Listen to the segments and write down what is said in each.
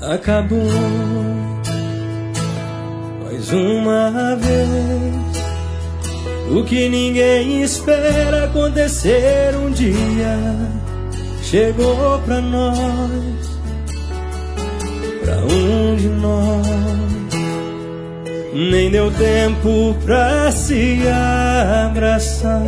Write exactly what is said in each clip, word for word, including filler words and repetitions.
Acabou mais uma vez o que ninguém espera acontecer um dia. Chegou pra nós, pra um de nós. Nem deu tempo pra se abraçar,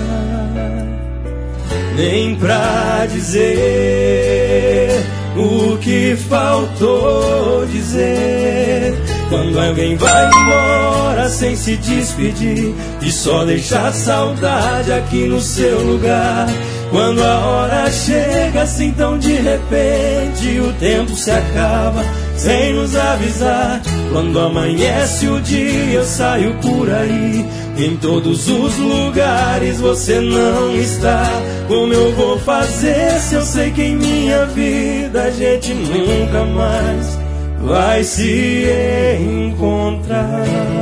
nem pra dizer o que faltou dizer. Quando alguém vai embora sem se despedir e só deixar saudade aqui no seu lugar. Quando a hora chega assim tão de repente, o tempo se acaba sem nos avisar. Quando amanhece o dia eu saio por aí, em todos os lugares você não está. Como eu vou fazer se eu sei que em minha vida a gente nunca mais vai se encontrar?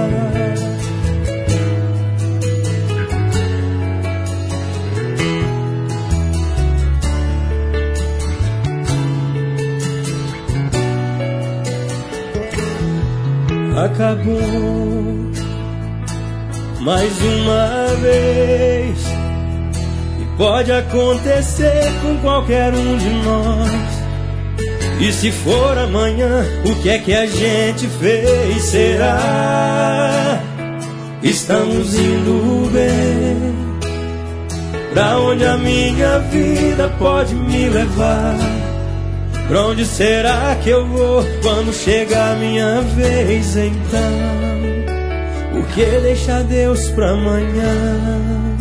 Acabou mais uma vez, e pode acontecer com qualquer um de nós. E se for amanhã, o que é que a gente fez? Será? Estamos indo bem? Pra onde a minha vida pode me levar? Pra onde será que eu vou quando chegar a minha vez então? O que deixa Deus pra amanhã?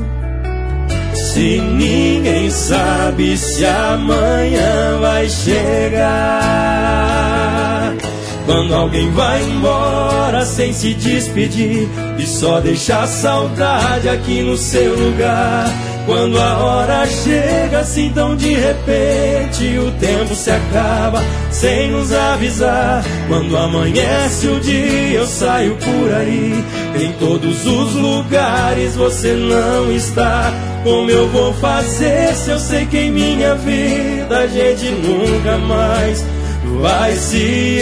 Se ninguém sabe se amanhã vai chegar. Quando alguém vai embora sem se despedir e só deixar saudade aqui no seu lugar. Quando a hora chega assim tão de repente, o tempo se acaba sem nos avisar. Quando amanhece o dia eu saio por aí, em todos os lugares você não está. Como eu vou fazer se eu sei que em minha vida a gente nunca mais vai se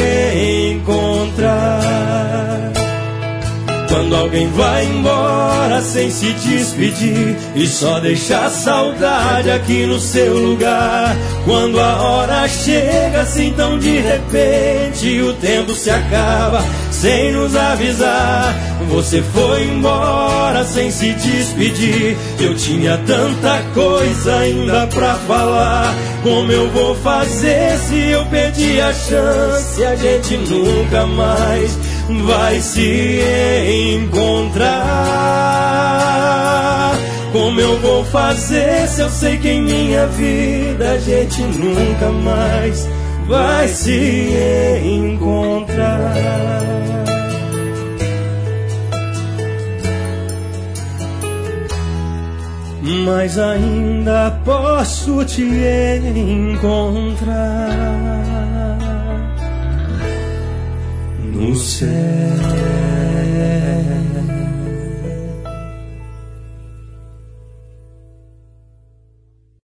encontrar? Quando alguém vai embora sem se despedir e só deixar saudade aqui no seu lugar. Quando a hora chega assim tão de repente, o tempo se acaba sem nos avisar. Você foi embora sem se despedir, eu tinha tanta coisa ainda pra falar. Como eu vou fazer se eu perdi a chance? A gente nunca mais vai se encontrar. Como eu vou fazer se eu sei que em minha vida a gente nunca mais vai se encontrar? Mas ainda posso te encontrar.